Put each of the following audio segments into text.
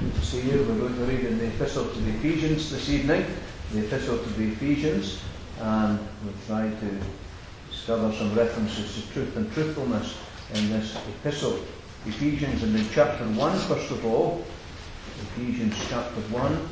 Good to see you. We're going to read in the Epistle to the Ephesians this evening, the Epistle to the Ephesians, and we'll try to discover some references to truth and truthfulness in this epistle. Ephesians, and in chapter 1, first of all, Ephesians chapter 1,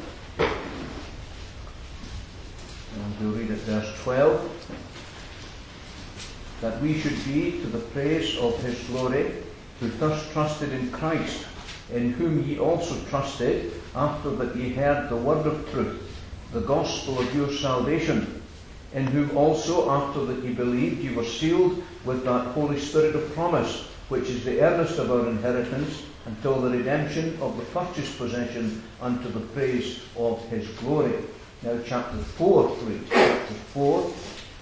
and we'll read at verse 12. That we should be to the praise of his glory, who first trusted in Christ, in whom ye also trusted, after that ye heard the word of truth, the gospel of your salvation, in whom also, after that ye believed, ye were sealed with that Holy Spirit of promise, which is the earnest of our inheritance, until the redemption of the purchased possession, unto the praise of his glory. Now chapter 4, please. Chapter 4.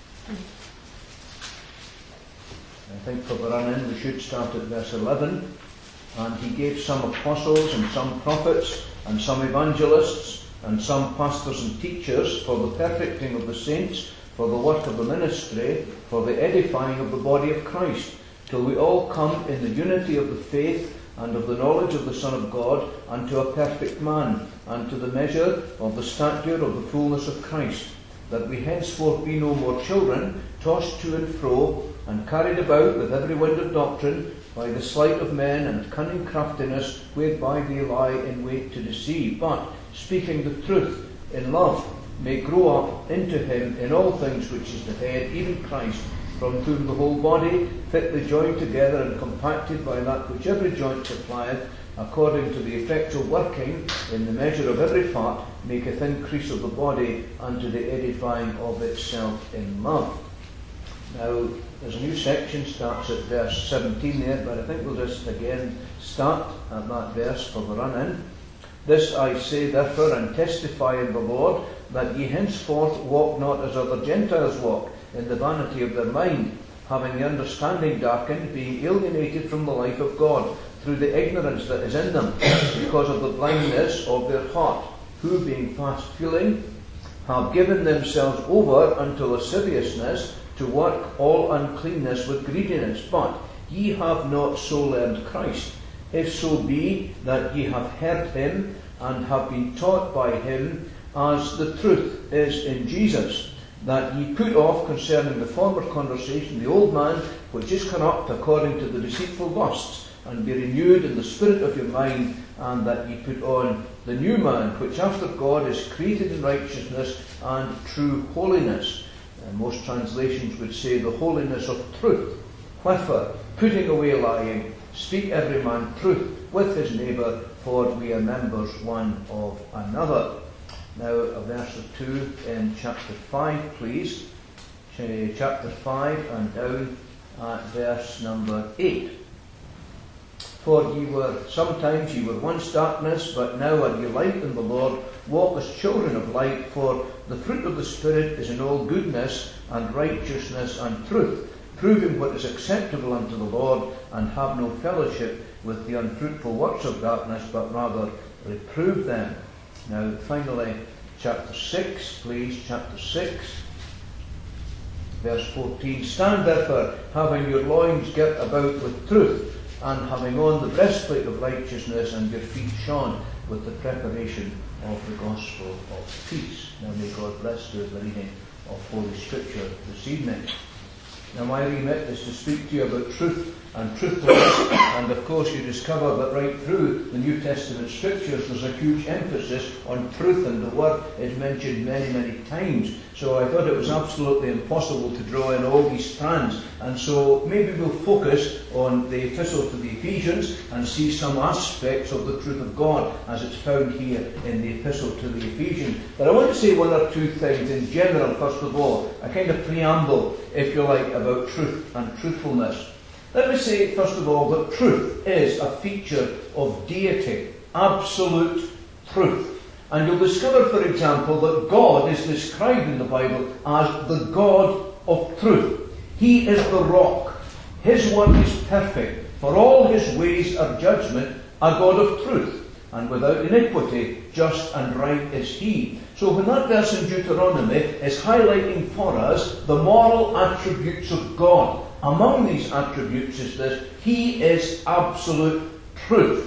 I think for the run-in we should start at verse 11. And he gave some apostles, and some prophets, and some evangelists, and some pastors and teachers, for the perfecting of the saints, for the work of the ministry, for the edifying of the body of Christ, till we all come in the unity of the faith, and of the knowledge of the Son of God, unto a perfect man, unto the measure of the stature of the fullness of Christ, that we henceforth be no more children, tossed to and fro, and carried about with every wind of doctrine, by the sleight of men and cunning craftiness, whereby they lie in wait to deceive, but, speaking the truth in love, may grow up into him in all things which is the head, even Christ, from whom the whole body, fitly joined together and compacted by that which every joint supplieth, according to the effectual working in the measure of every part, maketh increase of the body unto the edifying of itself in love. Now, there's a new section, starts at verse 17 there, but I think we'll just again start at that verse for the run-in. This I say therefore, and testify in the Lord, that ye henceforth walk not as other Gentiles walk, in the vanity of their mind, having the understanding darkened, being alienated from the life of God, through the ignorance that is in them, because of the blindness of their heart, who being fast feeling, have given themselves over unto lasciviousness, to work all uncleanness with greediness. But ye have not so learned Christ, if so be that ye have heard him, and have been taught by him, as the truth is in Jesus, that ye put off concerning the former conversation the old man, which is corrupt according to the deceitful lusts, and be renewed in the spirit of your mind, and that ye put on the new man, which after God is created in righteousness and true holiness. And most translations would say the holiness of truth. Wherefore, putting away lying, speak every man truth with his neighbour, for we are members one of another. Now a verse or two in chapter 5, please. Chapter 5 and down at verse number 8. For sometimes ye were once darkness, but now are ye light in the Lord. Walk as children of light, for the fruit of the Spirit is in all goodness and righteousness and truth, proving what is acceptable unto the Lord, and have no fellowship with the unfruitful works of darkness, but rather reprove them. Now finally, chapter 6, please, chapter 6, verse 14. Stand therefore, having your loins girt about with truth, and having on the breastplate of righteousness, and your feet shod with the preparation of the gospel of peace. Now may God bless you with the reading of Holy Scripture this evening. Now my remit is to speak to you about truth and truthfulness, and of course you discover that right through the New Testament Scriptures there's a huge emphasis on truth, and the word is mentioned many, many times. So I thought it was absolutely impossible to draw in all these strands, and so maybe we'll focus on the Epistle to the Ephesians and see some aspects of the truth of God as it's found here in the Epistle to the Ephesians. But I want to say one or two things in general, first of all, a kind of preamble, if you like, about truth and truthfulness. Let me say, first of all, that truth is a feature of deity, absolute truth. And you'll discover, for example, that God is described in the Bible as the God of truth. He is the rock. His word is perfect, for all his ways are judgment, a God of truth. And without iniquity, just and right is he. So when that verse in Deuteronomy is highlighting for us the moral attributes of God, among these attributes is this: he is absolute truth.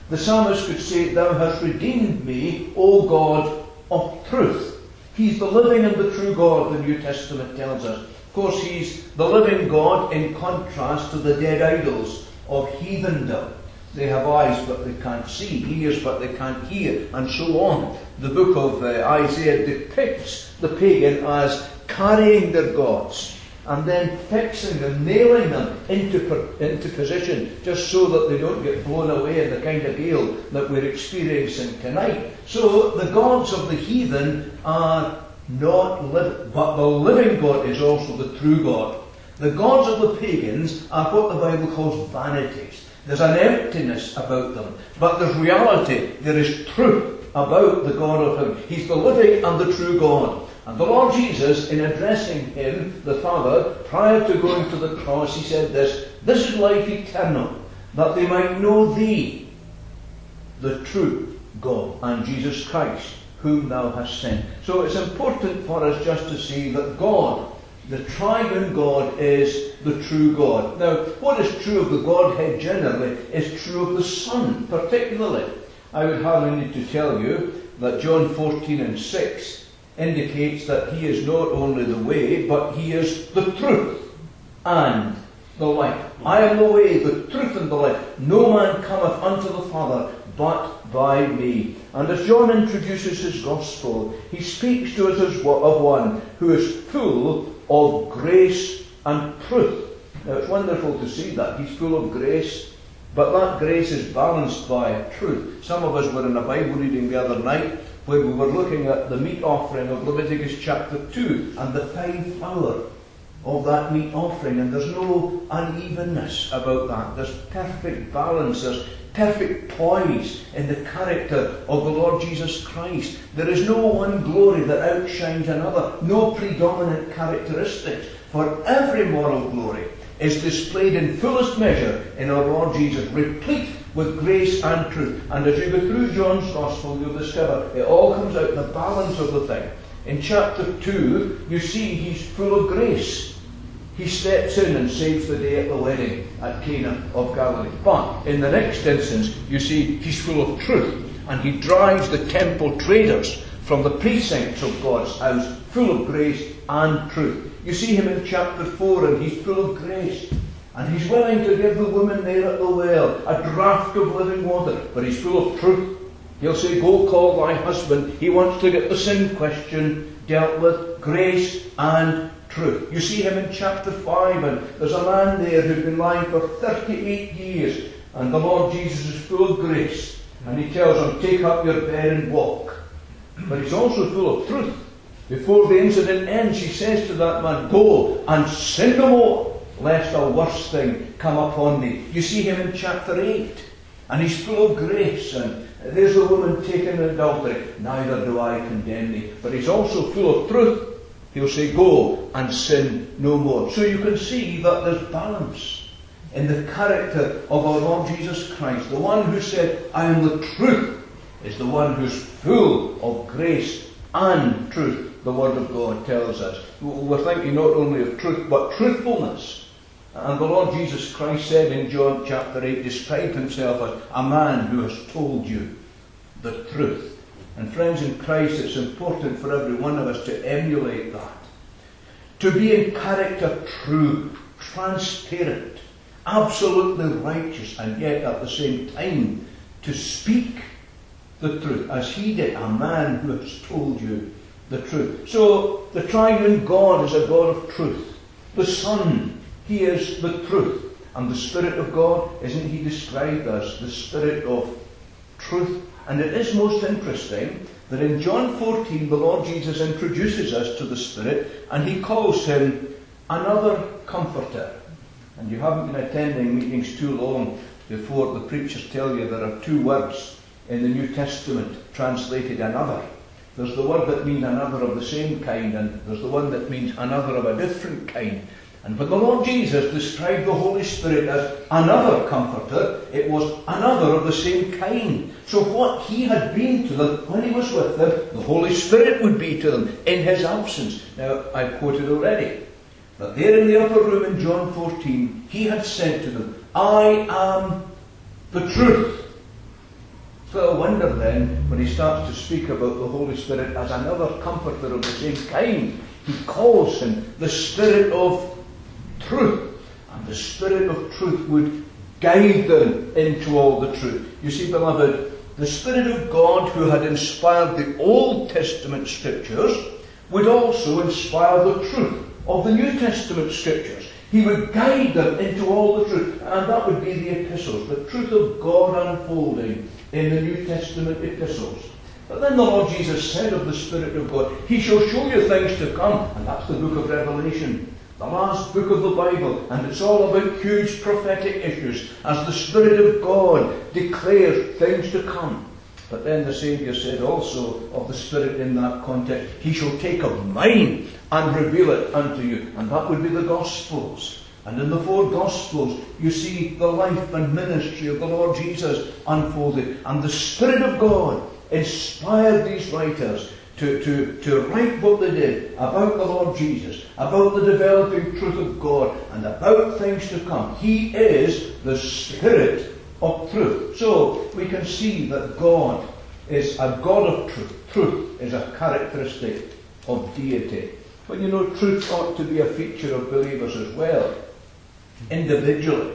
The psalmist could say, Thou hast redeemed me, O God of truth. He's the living and the true God, the New Testament tells us. Of course, He's the living God in contrast to the dead idols of heathendom. They have eyes but they can't see, ears but they can't hear, and so on. The book of Isaiah depicts the pagan as carrying their gods and then fixing them, nailing them into position, just so that they don't get blown away in the kind of gale that we're experiencing tonight. So the gods of the heathen are not living, but the living God is also the true God. The gods of the pagans are what the Bible calls vanities. There's an emptiness about them, but there's reality. There is truth about the God of Him. He's the living and the true God. And the Lord Jesus, in addressing Him, the Father, prior to going to the cross, He said this is life eternal, that they might know Thee, the true God, and Jesus Christ, whom Thou hast sent. So it's important for us just to see that God, the triune God, is the true God. Now, what is true of the Godhead generally is true of the Son particularly. I would hardly need to tell you that John 14:6 indicates that He is not only the way, but He is the truth and the life. I am the way, the truth, and the life. No man cometh unto the Father but by me. And as John introduces his gospel, he speaks to us of one who is full of grace and truth. Now it's wonderful to see that. He's full of grace, but that grace is balanced by truth. Some of us were in a Bible reading the other night where we were looking at the meat offering of Leviticus chapter 2 and the fine flour of that meat offering, and there's no unevenness about that. There's perfect balance, there's perfect poise in the character of the Lord Jesus Christ. There is no one glory that outshines another, no predominant characteristics, for every moral glory is displayed in fullest measure in our Lord Jesus, replete with grace and truth. And as you go through John's Gospel, you'll discover it all comes out in the balance of the thing. In chapter 2, you see He's full of grace. He steps in and saves the day at the wedding at Cana of Galilee. But in the next instance, you see He's full of truth, and He drives the temple traders from the precincts of God's house, full of grace and truth. You see Him in chapter 4, and He's full of grace. And He's willing to give the woman there at the well a draught of living water, but He's full of truth. He'll say, Go call thy husband. He wants to get the sin question dealt with, grace and truth. You see Him in chapter 5, and there's a man there who's been lying for 38 years, and the Lord Jesus is full of grace, and He tells him, Take up your bed and walk. But He's also full of truth. Before the incident ends, He says to that man, Go and sin no more, lest a worse thing come upon thee. You see Him in chapter 8, and He's full of grace, and there's the woman taken in adultery. Neither do I condemn thee. But He's also full of truth. He'll say, Go and sin no more. So you can see that there's balance in the character of our Lord Jesus Christ. The one who said, I am the truth, is the one who's full of grace and truth. The Word of God tells us. We're thinking not only of truth, but truthfulness. And the Lord Jesus Christ said in John chapter 8, described Himself as a man who has told you the truth. And friends in Christ, it's important for every one of us to emulate that. To be in character true, transparent, absolutely righteous, and yet at the same time to speak the truth, as He did, a man who has told you the truth. So the triune God is a God of truth. The Son, He is the truth. And the Spirit of God, isn't He described as the Spirit of truth? And it is most interesting that in John 14 the Lord Jesus introduces us to the Spirit, and He calls Him another Comforter. And you haven't been attending meetings too long before the preachers tell you there are two words in the New Testament translated another. There's the word that means another of the same kind, and there's the one that means another of a different kind. And when the Lord Jesus described the Holy Spirit as another Comforter, it was another of the same kind. So what He had been to them when He was with them, the Holy Spirit would be to them in His absence. Now, I've quoted already that there in the upper room in John 14, He had said to them, I am the truth. It's little wonder then, when he starts to speak about the Holy Spirit as another comforter of the same kind, he calls him the Spirit of truth. And the Spirit of truth would guide them into all the truth. You see, beloved, the Spirit of God who had inspired the Old Testament Scriptures would also inspire the truth of the New Testament Scriptures. He would guide them into all the truth. And that would be the epistles, the truth of God unfolding in the New Testament epistles. But then the Lord Jesus said of the Spirit of God, He shall show you things to come. And that's the book of Revelation, the last book of the Bible. And it's all about huge prophetic issues as the Spirit of God declares things to come. But then the Saviour said also of the Spirit in that context, He shall take of mine and reveal it unto you. And that would be the Gospels. And in the 4 Gospels, you see the life and ministry of the Lord Jesus unfolded. And the Spirit of God inspired these writers to write what they did about the Lord Jesus, about the developing truth of God, and about things to come. He is the Spirit of truth. So we can see that God is a God of truth. Truth is a characteristic of deity. But you know, truth ought to be a feature of believers as well, individually.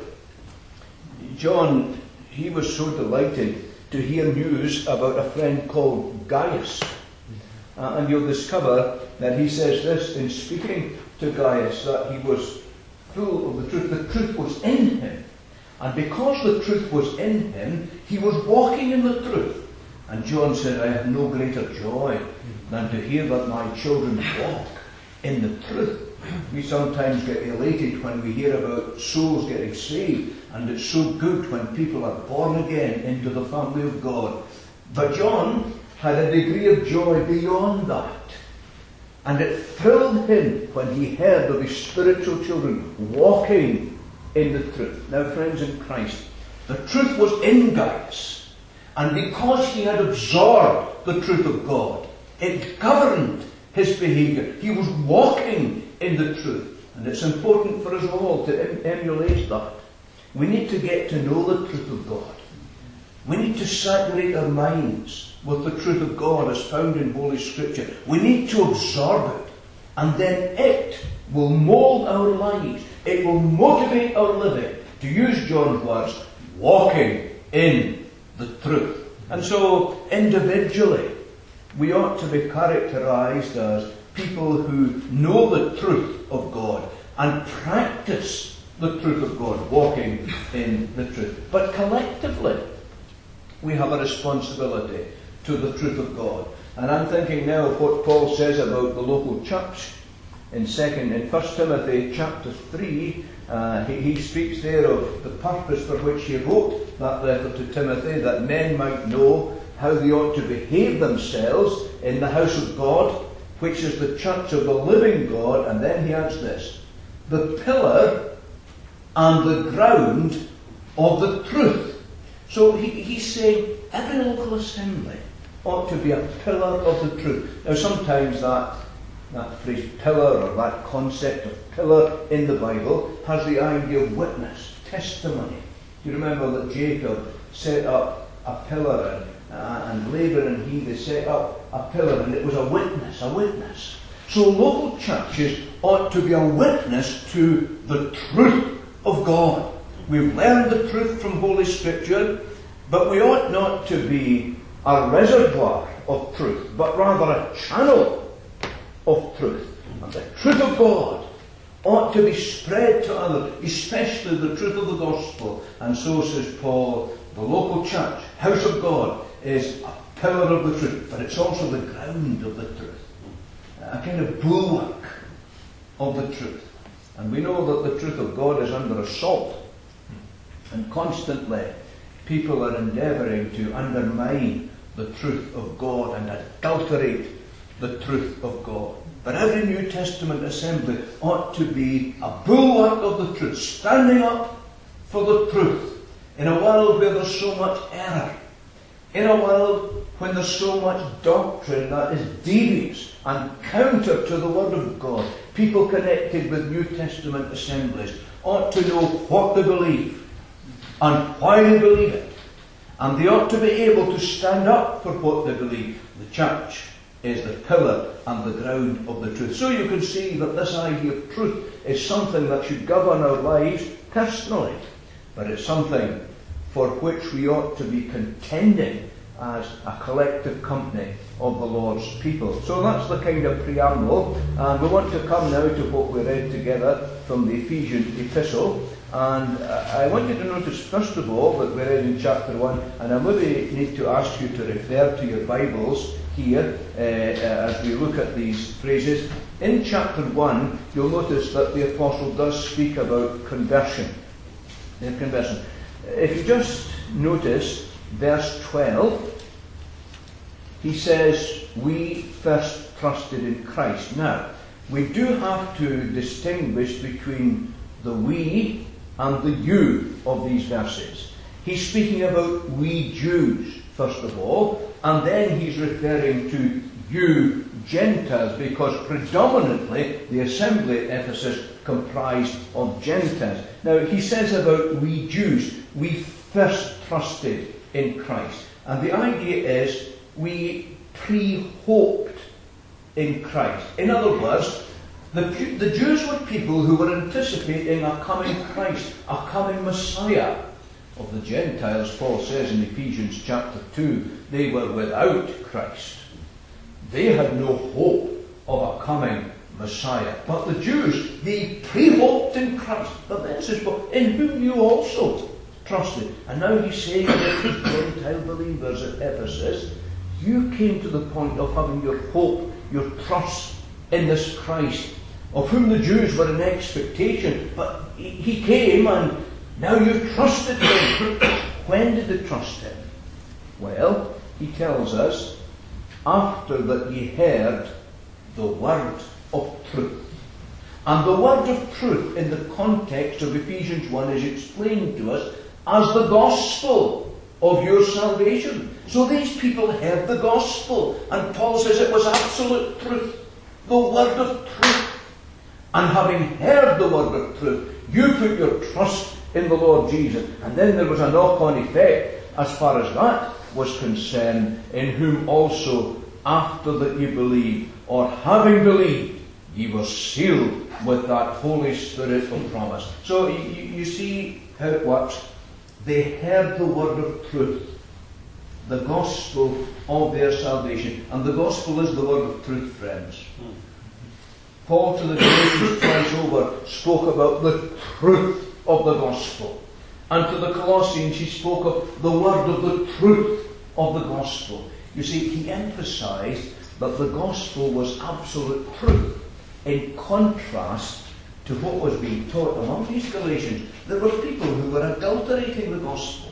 John, he was so delighted to hear news about a friend called Gaius. And you'll discover that he says this in speaking to Gaius, that he was full of the truth. The truth was in him. And because the truth was in him, he was walking in the truth. And John said, I have no greater joy than to hear that my children walk in the truth. We sometimes get elated when we hear about souls getting saved, and it's so good when people are born again into the family of God. But John had a degree of joy beyond that. And it thrilled him when he heard of his spiritual children walking in the truth. Now, friends in Christ, the truth was in Gaius. And because he had absorbed the truth of God, it governed his behaviour. He was walking in the truth. And it's important for us all to emulate that. We need to get to know the truth of God. We need to saturate our minds with the truth of God as found in Holy Scripture. We need to absorb it. And then it will mould our lives. It will motivate our living. To use John's words, walking in the truth. And so, individually, we ought to be characterized as people who know the truth of God and practice the truth of God, walking in the truth. But collectively, we have a responsibility to the truth of God. And I'm thinking now of what Paul says about the local church. In 1 Timothy chapter 3, he speaks there of the purpose for which he wrote that letter to Timothy, that men might know how they ought to behave themselves in the house of God, which is the church of the living God. And then he adds this, the pillar and the ground of the truth. So he's saying every local assembly ought to be a pillar of the truth. Now sometimes that phrase pillar, or that concept of pillar in the Bible, has the idea of witness, testimony. You remember that Jacob set up a pillar, and Laban and they set up a pillar, and it was a witness. So local churches ought to be a witness to the truth of God. We've learned the truth from Holy Scripture, but we ought not to be a reservoir of truth, but rather a channel of truth. And the truth of God ought to be spread to others, especially the truth of the gospel. And so says Paul, the local church, house of God, is a pillar of the truth, but it's also the ground of the truth, a kind of bulwark of the truth. And we know that the truth of God is under assault, and constantly people are endeavouring to undermine the truth of God and adulterate the truth of God. But every New Testament assembly ought to be a bulwark of the truth, standing up for the truth in a world where there's so much error, in a world when there's so much doctrine that is devious and counter to the Word of God. People connected with New Testament assemblies ought to know what they believe and why they believe it, And they ought to be able to stand up for what they believe. The church is the pillar and the ground of the truth. So you can see that this idea of truth is something that should govern our lives personally. But it's something for which we ought to be contending as a collective company of the Lord's people. So that's the kind of preamble, and we want to come now to what we read together from the Ephesian epistle. And I want you to notice first of all that we read in chapter 1, and I maybe need to ask you to refer to your Bibles here as we look at these phrases. In chapter 1 you'll notice that the apostle does speak about conversion. Conversion. If you just notice verse 12, he says, we first trusted in Christ. Now, we do have to distinguish between the we and the you of these verses. He's speaking about we Jews, first of all, and then he's referring to you Gentiles, because predominantly the assembly at Ephesus comprised of Gentiles. Now, he says about we Jews, we first trusted in Christ. And the idea is we pre-hoped in Christ. In other words, the Jews were people who were anticipating a coming Christ, a coming Messiah. Of the Gentiles, Paul says in Ephesians chapter 2, they were without Christ. They had no hope of a coming Messiah. But the Jews, they pre-hoped in Christ. But then it says, in whom you also trusted. And now he's saying to the Gentile believers at Ephesus, you came to the point of having your hope, your trust in this Christ, of whom the Jews were in expectation. But he came, and now you've trusted him. When did they trust him? Well, he tells us, after that ye heard the word of truth. And the word of truth in the context of Ephesians 1 is explained to us as the gospel of your salvation. So these people heard the gospel, and Paul says it was absolute truth, the word of truth. And having heard the word of truth, you put your trust in the Lord Jesus. And then there was a knock-on effect as far as that was concerned, in whom also after that ye believed, or having believed, ye were sealed with that Holy Spirit of promise. So you see how it works. They heard the word of truth, the gospel of their salvation. And the gospel is the word of truth, friends. Paul to the Galatians twice over spoke about the truth of the gospel. And to the Colossians he spoke of the word of the truth of the gospel. You see, he emphasized that the gospel was absolute truth, in contrast to what was being taught among these Galatians. There were people who were adulterating the gospel.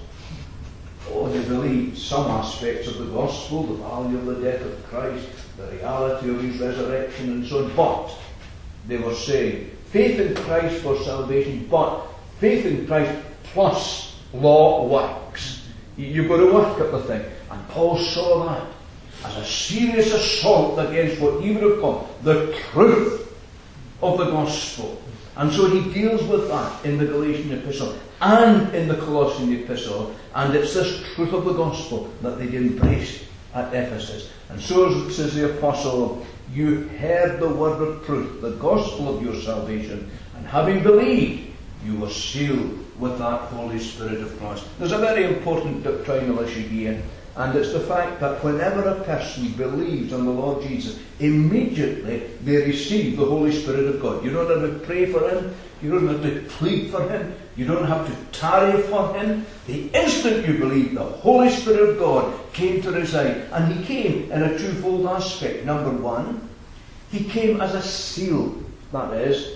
Oh, they believed some aspects of the gospel, the value of the death of Christ, the reality of his resurrection and so on. But they were saying faith in Christ for salvation, but faith in Christ plus law works. You've got to work at the thing. And Paul saw that as a serious assault against what he would have called the truth of the gospel. And so he deals with that in the Galatian epistle and in the Colossian epistle. And it's this truth of the gospel that they'd embraced at Ephesus. And so says the apostle, you heard the word of truth, the gospel of your salvation, and having believed, you were sealed with that Holy Spirit of promise. There's a very important doctrinal issue here, and it's the fact that whenever a person believes on the Lord Jesus, immediately they receive the Holy Spirit of God. You don't have to pray for him, you don't have to plead for him, you don't have to tarry for him. The instant you believe, the Holy Spirit of God came to reside, and he came in a twofold aspect. Number one, he came as a seal, that is,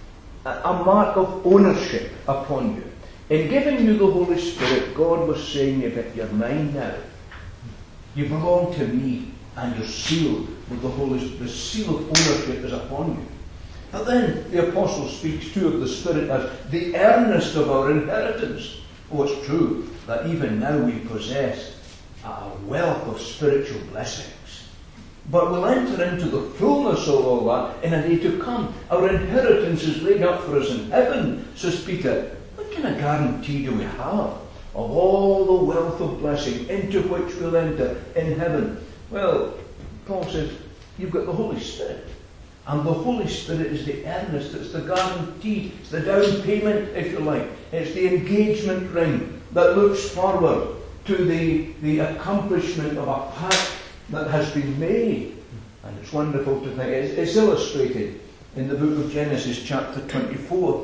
a mark of ownership upon you. In giving you the Holy Spirit, God was saying, if you're mine now, you belong to me, and you're sealed with the Holy Spirit. The seal of ownership is upon you. But then the apostle speaks too of the Spirit as the earnest of our inheritance. Oh, it's true that even now we possess a wealth of spiritual blessings. But we'll enter into the fullness of all that in a day to come. Our inheritance is laid up for us in heaven, says Peter. What kind of guarantee do we have of all the wealth of blessing into which we'll enter in heaven. Well, Paul says, you've got the Holy Spirit. And the Holy Spirit is the earnest, it's the guarantee, it's the down payment, if you like. It's the engagement ring that looks forward to the accomplishment of a pact that has been made. And it's wonderful to think. It's illustrated in the book of Genesis chapter 24.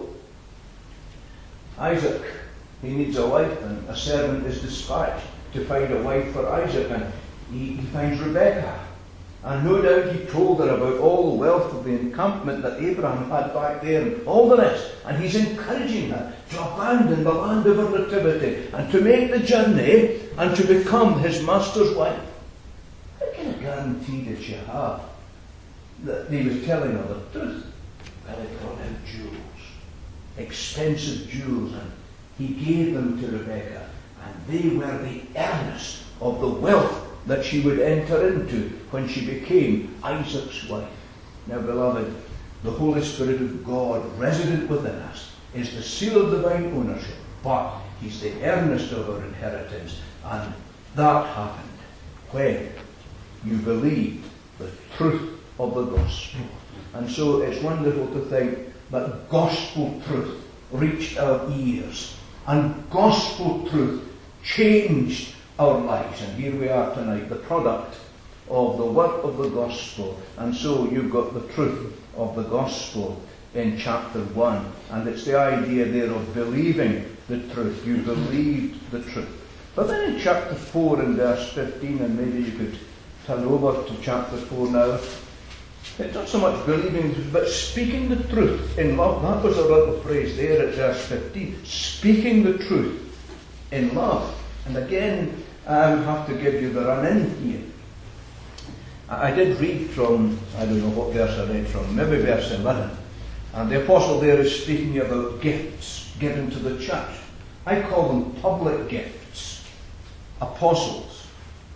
Isaac, he needs a wife, and a servant is dispatched to find a wife for Isaac, and he finds Rebekah. And no doubt he told her about all the wealth of the encampment that Abraham had back there and all the rest. And he's encouraging her to abandon the land of her nativity and to make the journey and to become his master's wife. What kind of guarantee did she have that he was telling her the truth? Well, he brought out jewels, expensive jewels, and he gave them to Rebekah. And they were the earnest of the wealth that she would enter into when she became Isaac's wife. Now, beloved, the Holy Spirit of God resident within us is the seal of divine ownership, but he's the earnest of our inheritance. And that happened when you believed the truth of the gospel. And so it's wonderful to think that gospel truth reached our ears, and gospel truth changed our lives. And here we are tonight, the product of the work of the gospel. And so you've got the truth of the gospel in chapter 1. And it's the idea there of believing the truth. You believed the truth. But then in chapter 4 and verse 15, and maybe you could turn over to chapter 4 now. It's not so much believing, but speaking the truth in love. That was a little phrase there at verse 15. Speaking the truth in love. And again, I would have to give you the run-in here. I did read from, I don't know what verse I read from, maybe verse 11. And the apostle there is speaking about gifts given to the church. I call them public gifts. Apostles,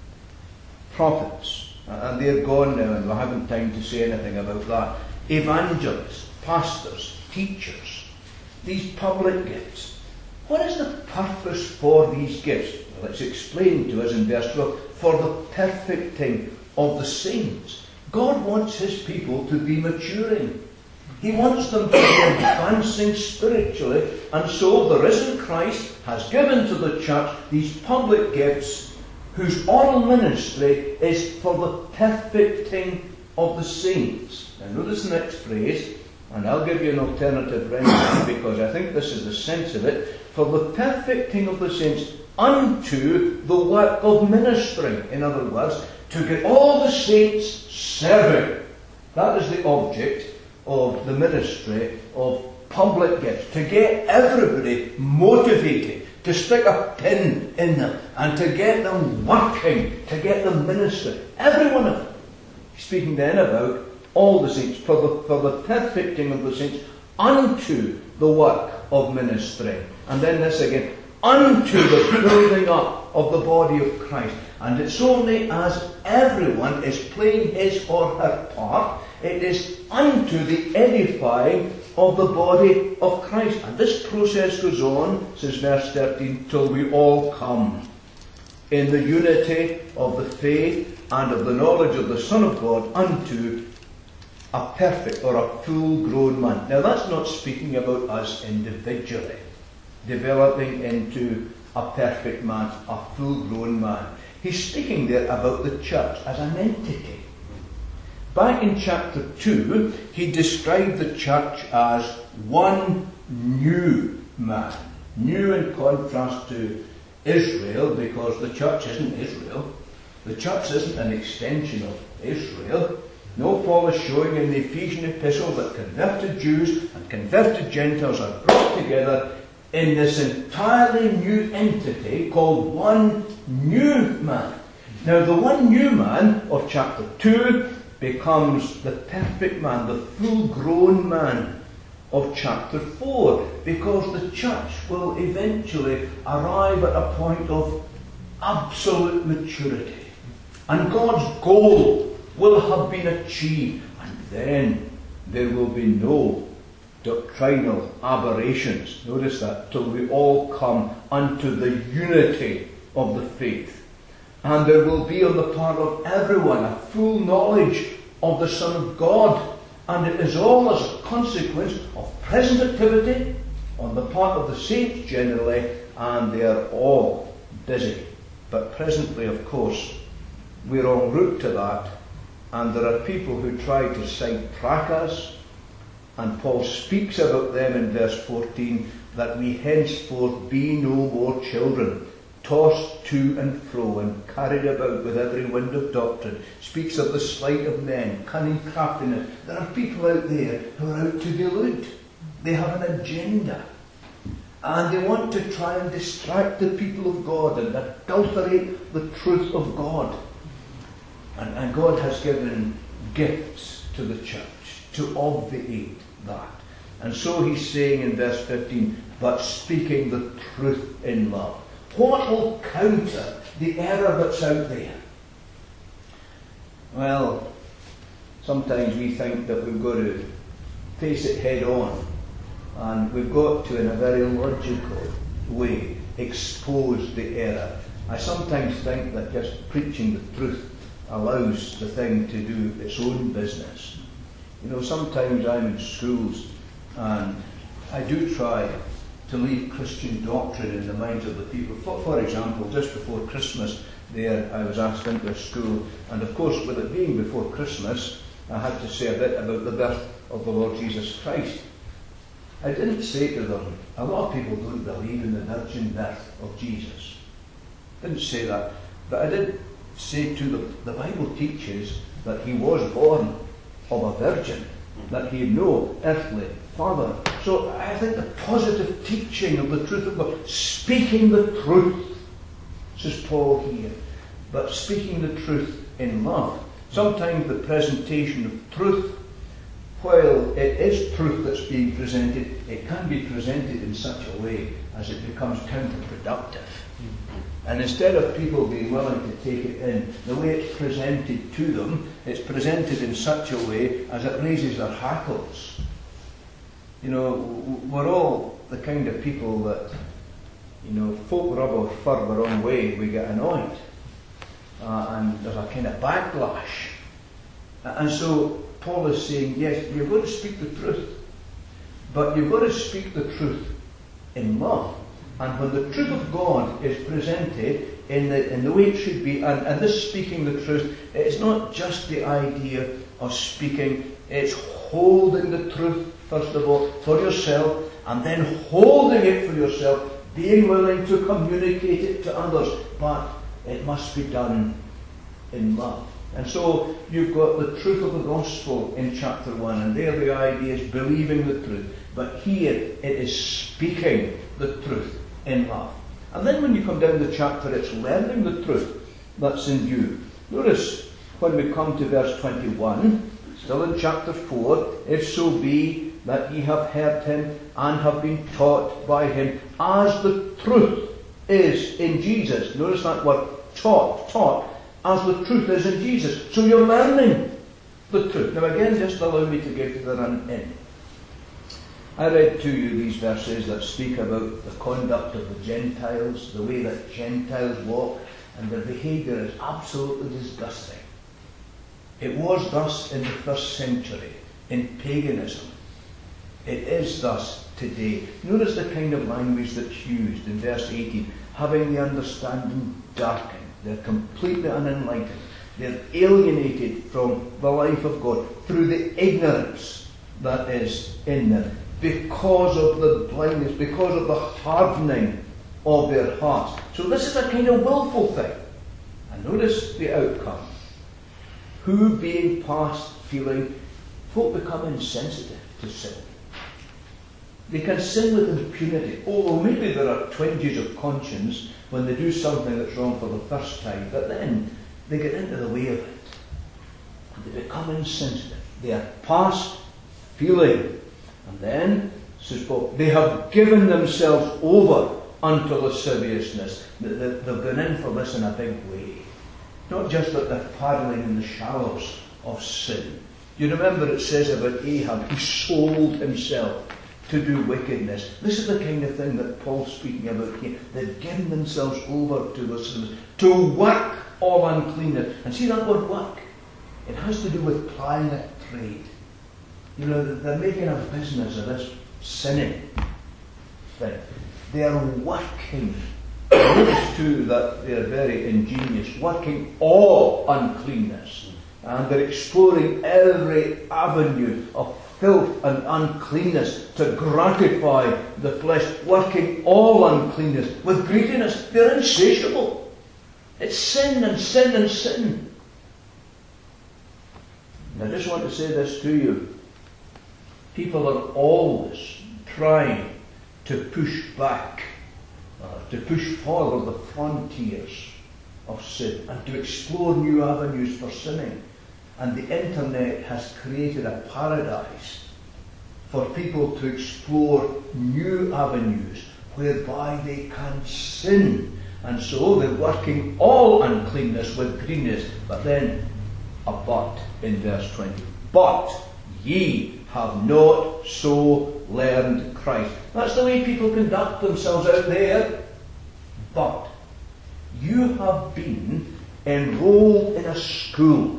prophets, and they're gone now and we haven't time to say anything about that. Evangelists, pastors, teachers, these public gifts. What is the purpose for these gifts? Well, it's explained to us in verse 12, for the perfecting of the saints. God wants his people to be maturing. He wants them to be advancing spiritually, and so the risen Christ has given to the church these public gifts whose oral ministry is for the perfecting of the saints. Now notice the next phrase, and I'll give you an alternative rendering because I think this is the sense of it. For the perfecting of the saints unto the work of ministry. In other words, to get all the saints serving. That is the object of the ministry of public gifts. To get everybody motivated, to stick a pin in them, and to get them working, to get them ministering. Every one of them. Speaking then about all the saints, for the perfecting of the saints unto the work of ministry. And then this again, unto the building up of the body of Christ. And it's only as everyone is playing his or her part, it is unto the edifying of the body of Christ. And this process goes on, says verse 13, till we all come in the unity of the faith and of the knowledge of the Son of God unto a perfect or a full grown man. Now that's not speaking about us individually developing into a perfect man, a full grown man. He's speaking there about the church as an entity. Back in chapter 2, he described the church as one new man. New in contrast to Israel, because the church isn't Israel. The church isn't an extension of Israel. No, Paul is showing in the Ephesian epistle that converted Jews and converted Gentiles are brought together in this entirely new entity called one new man. Now the one new man of chapter 2 becomes the perfect man, the full grown man of chapter 4, because the church will eventually arrive at a point of absolute maturity. And God's goal will have been achieved, and then there will be no doctrinal aberrations. Notice that, till we all come unto the unity of the faith. And there will be on the part of everyone a full knowledge of the Son of God. And it is all as a consequence of present activity on the part of the saints generally, and they are all busy. But presently, of course, we're en route to that, and there are people who try to sidetrack us, and Paul speaks about them in verse 14, that we henceforth be no more children, tossed to and fro and carried about with every wind of doctrine. Speaks of the sleight of men, cunning craftiness. There are people out there who are out to delude. They have an agenda. And they want to try and distract the people of God and adulterate the truth of God. And God has given gifts to the church to obviate that. And so he's saying in verse 15, but speaking the truth in love. What will counter the error that's out there? Well, sometimes we think that we've got to face it head on, and we've got to, in a very logical way, expose the error. I sometimes think that just preaching the truth allows the thing to do its own business. You know, sometimes I'm in schools and I do try to leave Christian doctrine in the minds of the people. For example, just before Christmas there, I was asked into a school, and of course with it being before Christmas, I had to say a bit about the birth of the Lord Jesus Christ. I didn't say to them, a lot of people don't believe in the virgin birth of Jesus. I didn't say that. But I did say to them, the Bible teaches that he was born of a virgin, that he had no earthly father. So I think the positive teaching of the truth of God, speaking the truth, says Paul here, but speaking the truth in love. Sometimes the presentation of truth, while it is truth that's being presented, it can be presented in such a way as it becomes counterproductive. And instead of people being willing to take it in, the way it's presented to them, it's presented in such a way as it raises their hackles. You know, we're all the kind of people that, you know, folk rub our fur the wrong way, we get annoyed. And there's a kind of backlash. And so Paul is saying, yes, you've got to speak the truth, but you've got to speak the truth in love. And when the truth of God is presented in the way it should be, and this speaking the truth, it's not just the idea of speaking, it's holding the truth, first of all, for yourself, and then holding it for yourself, being willing to communicate it to others, but it must be done in love. And so you've got the truth of the gospel in chapter 1, and there the idea is believing the truth. But here it is speaking the truth in love. And then when you come down the chapter, it's learning the truth that's in view. Notice when we come to verse 21, still in chapter 4, if so be that ye have heard him and have been taught by him, as the truth is in Jesus. Notice that word, taught, as the truth is in Jesus. So you're learning the truth. Now again, just allow me to give you the run in. I read to you these verses that speak about the conduct of the Gentiles, the way that Gentiles walk, and their behaviour is absolutely disgusting. It was thus in the first century, in paganism. It is thus today. Notice the kind of language that's used in verse 18. Having the understanding darkened. They're completely unenlightened. They're alienated from the life of God through the ignorance that is in them, because of the blindness, because of the hardening of their hearts. So this is a kind of willful thing. And notice the outcome. Who, being past feeling, folk become insensitive to sin. They can sin with impunity. Although maybe there are twinges of conscience when they do something that's wrong for the first time, but then they get into the way of it. And they become insensitive. They are past feeling. And then, says Paul, they have given themselves over unto lasciviousness. They've gone in for this in a big way. Not just that they're paddling in the shallows of sin. You remember it says about Ahab, he sold himself to do wickedness. This is the kind of thing that Paul's speaking about here. They've given themselves over to the sins, to work all uncleanness. And see that word work? It has to do with plying a trade. You know, they're making a business of this sinning thing. They are working. Notice too that they are very ingenious, working all uncleanness. And they're exploring every avenue of filth and uncleanness to gratify the flesh, working all uncleanness with greediness. They're insatiable. It's sin and sin and sin. And I just want to say this to you. People are always trying to push back, to push forward the frontiers of sin and to explore new avenues for sinning. And the internet has created a paradise for people to explore new avenues whereby they can sin. And so they're working all uncleanness with greenness. But then a but in verse 20. But ye have not so learned Christ. That's the way people conduct themselves out there. But you have been enrolled in a school.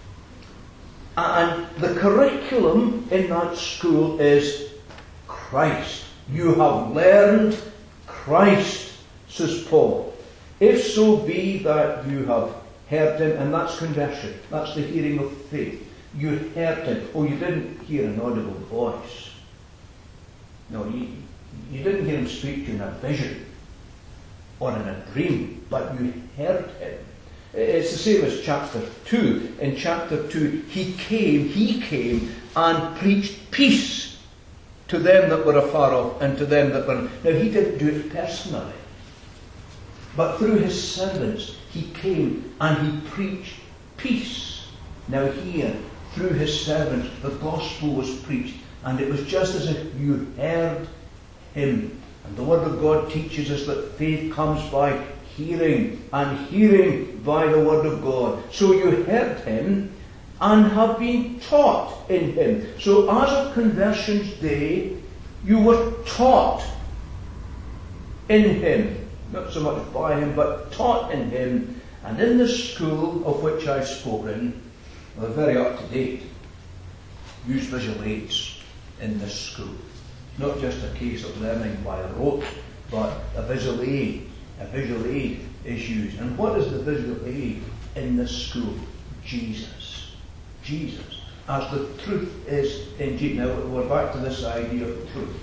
And the curriculum in that school is Christ. You have learned Christ, says Paul. If so be that you have heard him, and that's conversion. That's the hearing of faith. You heard him. Oh, you didn't hear an audible voice. No, you didn't hear him speak to you in a vision or in a dream, but you heard him. It's the same as chapter 2. In chapter 2, he came and preached peace to them that were afar off and to them that were... Now, he didn't do it personally, but through his servants, he came and he preached peace. Now here, through his servants, the gospel was preached, and it was just as if you heard him. And the word of God teaches us that faith comes by hearing, and hearing by the word of God. So you heard him and have been taught in him. So as of conversion's day, you were taught in him. Not so much by him, but taught in him. And in the school of which I've spoken, they're very up to date. Use visual aids in this school. Not just a case of learning by rote, but a visual aid. A visual aid is used. And what is the visual aid in this school? Jesus. Jesus. As the truth is in Jesus. Now we're back to this idea of truth.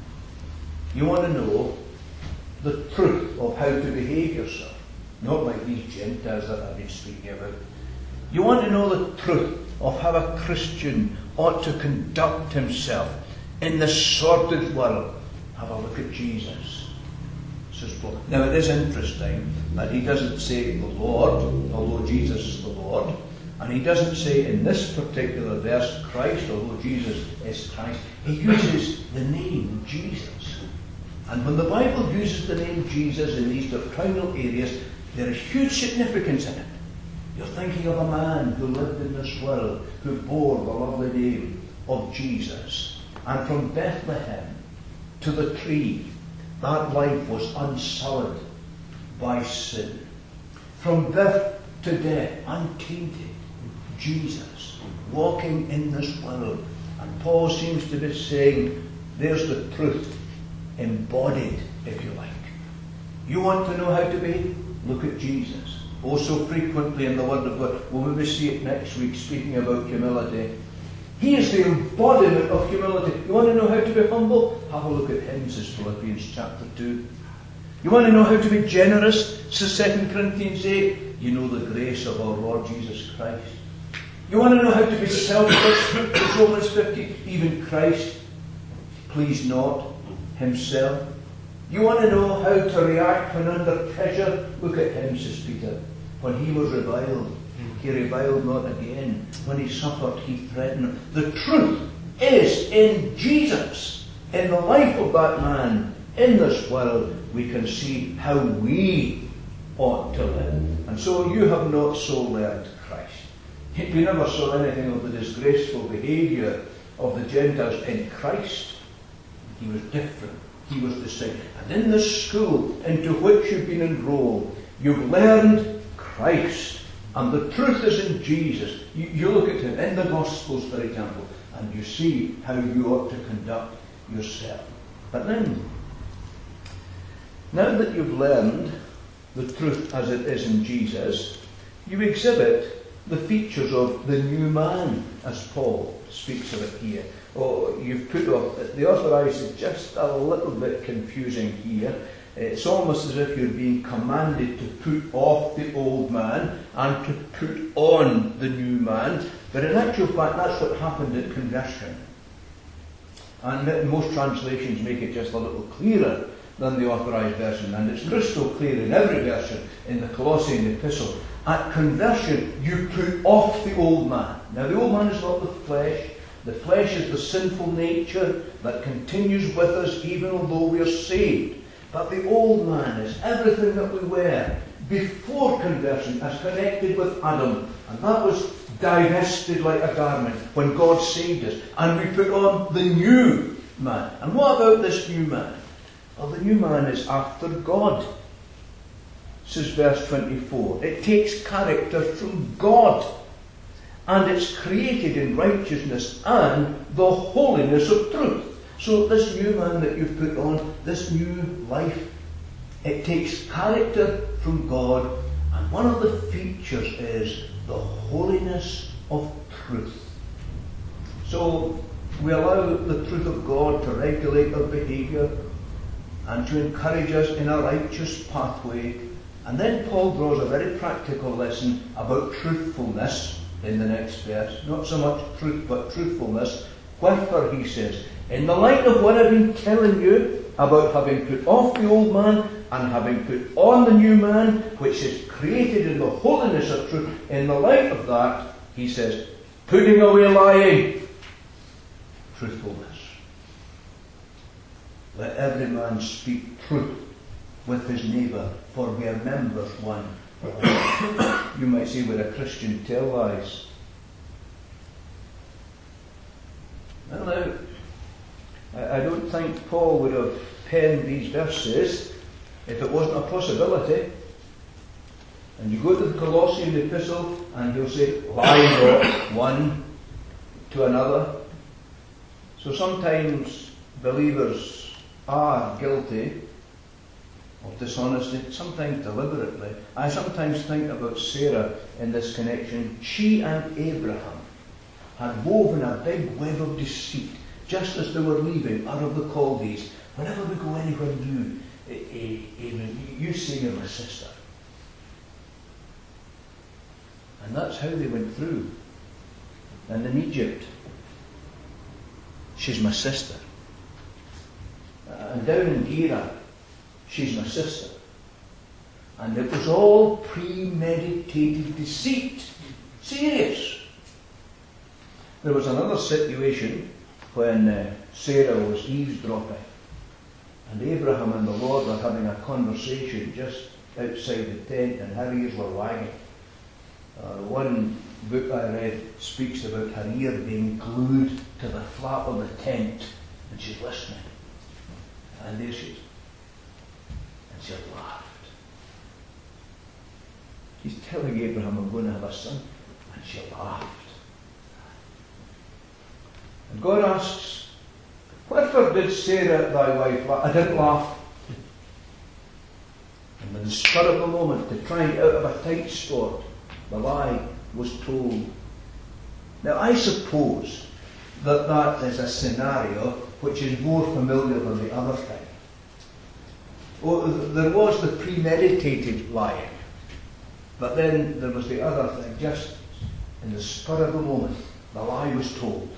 You want to know the truth of how to behave yourself. Not like these Gentiles that I've been speaking about. You want to know the truth of how a Christian ought to conduct himself in this sordid world. Have a look at Jesus. Says Paul. Now it is interesting that he doesn't say the Lord, although Jesus is the Lord. And he doesn't say in this particular verse Christ, although Jesus is Christ. He uses the name Jesus. And when the Bible uses the name Jesus in these doctrinal areas, there is huge significance in it. You're thinking of a man who lived in this world, who bore the lovely name of Jesus. And from Bethlehem to the tree, that life was unsullied by sin. From birth to death, untainted. Jesus, walking in this world. And Paul seems to be saying, there's the truth, embodied, if you like. You want to know how to be? Look at Jesus. Oh, so frequently in the Word of God. We'll maybe see it next week, speaking about humility. He is the embodiment of humility. You want to know how to be humble? Have a look at him, says Philippians chapter 2. You want to know how to be generous, says 2 Corinthians 8. You know the grace of our Lord Jesus Christ. You want to know how to be selfless, says Romans 15. Even Christ pleased not himself. You want to know how to react when under pressure? Look at him, says Peter. When he was reviled, he reviled not again. When he suffered, he threatened. The truth is in Jesus. In the life of that man, in this world, we can see how we ought to live. And so you have not so learned Christ. We never saw anything of the disgraceful behaviour of the Gentiles in Christ. He was different. He was distinct. And in this school into which you've been enrolled, you've learned Christ. And the truth is in Jesus. You look at him in the Gospels, for example, and you see how you ought to conduct yourself. But then, now that you've learned the truth as it is in Jesus, you exhibit the features of the new man, as Paul speaks of it here. Oh, you've put off, the authorised is just a little bit confusing here. It's almost as if you're being commanded to put off the old man and to put on the new man. But in actual fact, that's what happened at conversion. And most translations make it just a little clearer than the authorised version. And it's crystal clear in every version in the Colossian epistle. At conversion, you put off the old man. Now, the old man is not the flesh. The flesh is the sinful nature that continues with us even although we are saved. But the old man is everything that we were before conversion as connected with Adam. And that was divested like a garment when God saved us. And we put on the new man. And what about this new man? Well, the new man is after God. This is verse 24. It takes character from God. And it's created in righteousness and the holiness of truth. So this new man that you've put on, this new life, it takes character from God. And one of the features is the holiness of truth. So we allow the truth of God to regulate our behaviour and to encourage us in a righteous pathway. And then Paul draws a very practical lesson about truthfulness in the next verse. Not so much truth, but truthfulness. Wherefore, he says, in the light of what I've been telling you about having put off the old man and having put on the new man, which is created in the holiness of truth, in the light of that, he says, putting away lying, truthfulness. Let every man speak truth with his neighbour, for we are members one. You might say we're a Christian tell lies. Now, I don't think Paul would have penned these verses if it wasn't a possibility. And you go to the Colossian epistle and he'll say, lie not one to another. So sometimes believers are guilty of dishonesty, sometimes deliberately. I sometimes think about Sarah in this connection. She and Abraham had woven a big web of deceit just as they were leaving Ur of the Chaldees. Whenever we go anywhere new, you say you're my sister. And that's how they went through. And in Egypt, she's my sister. And down in Dira, she's my sister. And it was all premeditated deceit. Serious. There was another situation when Sarah was eavesdropping. And Abraham and the Lord were having a conversation just outside the tent, and her ears were wagging. One book I read speaks about her ear being glued to the flap of the tent, and she's listening. And there she is. And she laughed. He's telling Abraham, I'm going to have a son. And she laughed. And God asks, wherefore did Sarah thy wife laugh? I didn't laugh. And in the spur of the moment, to try and get out of a tight spot, the lie was told. Now I suppose that that is a scenario which is more familiar than the other thing. Oh, there was the premeditated lying, but then there was the other thing, just in the spur of the moment, the lie was told.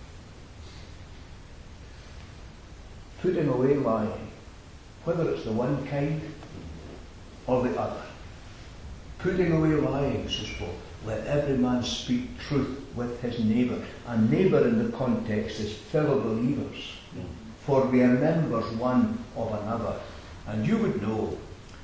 Putting away lying, whether it's the one kind or the other. Putting away lying, says Paul. Let every man speak truth with his neighbour. And neighbour in the context is fellow believers. For we are members one of another. And you would know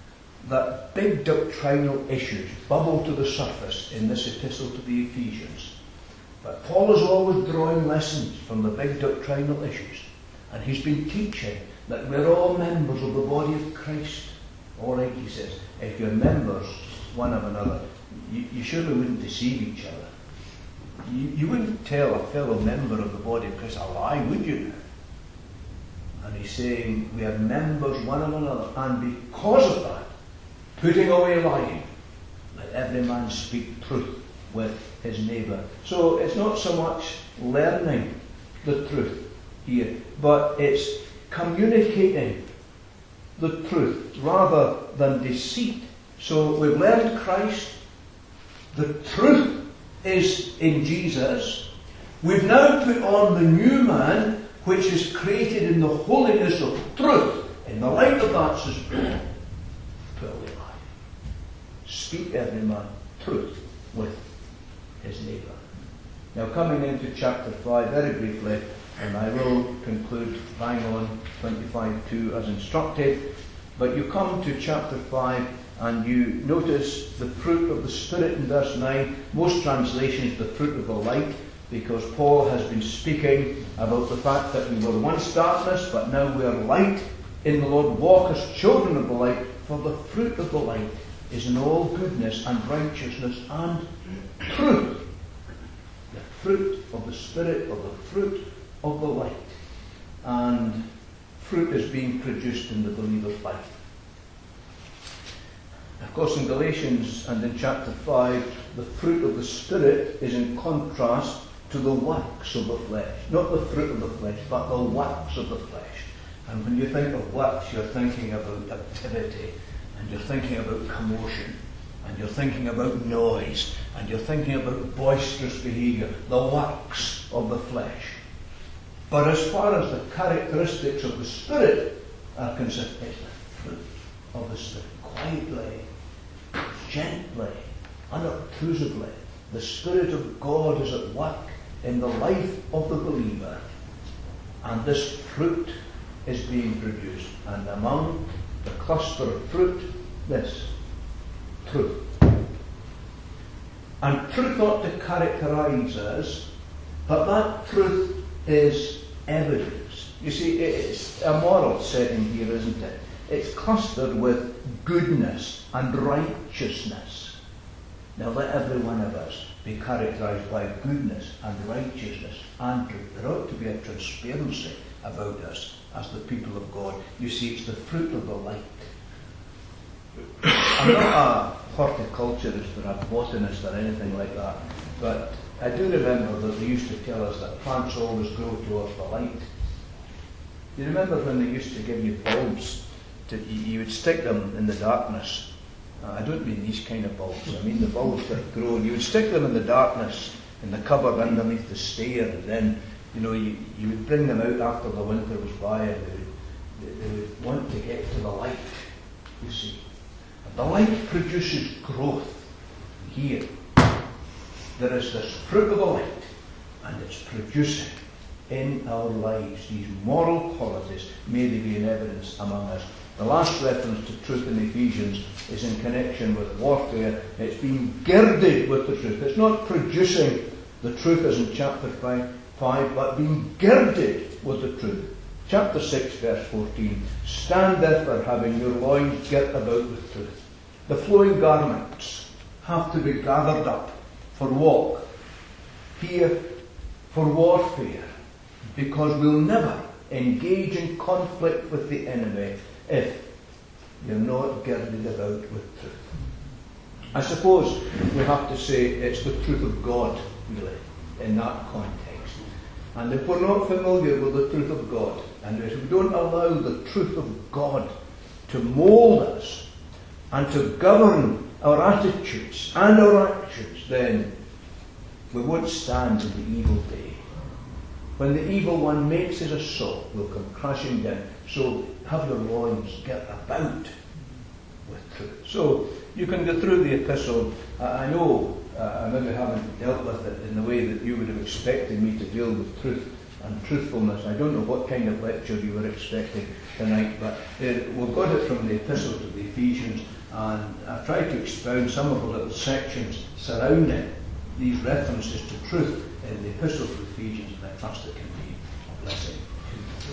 that big doctrinal issues bubble to the surface in this epistle to the Ephesians. But Paul is always drawing lessons from the big doctrinal issues. And he's been teaching that we're all members of the body of Christ. All right, he says, if you're members one of another, you surely wouldn't deceive each other. You wouldn't tell a fellow member of the body of Christ a lie, would you? And he's saying we are members one of another, and because of that, putting away lying, let every man speak truth with his neighbour. So it's not so much learning the truth here, but it's communicating the truth rather than deceit. So we've learned Christ. The truth is in Jesus. We've now put on the new man, which is created in the holiness of truth. In the light of that, says Paul, put away lie. Speak every man truth with his neighbour. Now coming into chapter 5 very briefly, and I will conclude bang on 25:2 as instructed, but you come to chapter 5 and you notice the fruit of the Spirit in verse 9. Most translations, the fruit of the light, because Paul has been speaking about the fact that we were once darkness, but now we are light in the Lord. Walk as children of the light, for the fruit of the light is in all goodness and righteousness and truth. The fruit of the Spirit, or the fruit of the light. And fruit is being produced in the believer's life. Of course, in Galatians and in chapter 5, the fruit of the Spirit is in contrast to the works of the flesh. Not the fruit of the flesh, but the works of the flesh. And when you think of works, you're thinking about activity, and you're thinking about commotion, and you're thinking about noise, and you're thinking about boisterous behaviour, the works of the flesh. But as far as the characteristics of the Spirit are concerned, it's the fruit of the Spirit. Quietly, gently, unobtrusively, the Spirit of God is at work in the life of the believer, and this fruit is being produced. And among the cluster of fruit, this truth. And truth ought to characterize us, but that truth is evidence. You see, it's a moral setting here, isn't it? It's clustered with goodness and righteousness. Now let every one of us be characterized by goodness and righteousness, and there ought to be a transparency about us as the people of God. You see, it's the fruit of the light. I'm not a horticulturist or a botanist or anything like that, but I do remember that they used to tell us that plants always grow towards the light. You remember when they used to give you bulbs? You would stick them in the darkness. I don't mean these kind of bulbs. I mean the bulbs that grow. You would stick them in the darkness, in the cupboard underneath the stair, and then you would bring them out after the winter was by, and they would want to get to the light. You see, and the light produces growth. Here, there is this fruit of the light, and it's producing in our lives these moral qualities. May they be in evidence among us. The last reference to truth in Ephesians is in connection with warfare. It's being girded with the truth. It's not producing the truth as in chapter 5, but being girded with the truth. Chapter 6, verse 14. Stand therefore, having your loins girt about with truth. The flowing garments have to be gathered up for walk. Here, for warfare. Because we'll never engage in conflict with the enemy if you're not girded about with truth. I suppose we have to say it's the truth of God, really, in that context. And if we're not familiar with the truth of God, and if we don't allow the truth of God to mould us and to govern our attitudes and our actions, then we won't stand in the evil day. When the evil one makes his assault, we'll come crashing down. So have your loins girt about with truth. So you can go through the epistle. I know I maybe haven't dealt with it in the way that you would have expected me to deal with truth and truthfulness. I don't know what kind of lecture you were expecting tonight, but we've got it from the Epistle to the Ephesians, and I've tried to expound some of the little sections surrounding these references to truth in the Epistle to the Ephesians, and I trust it can be a blessing.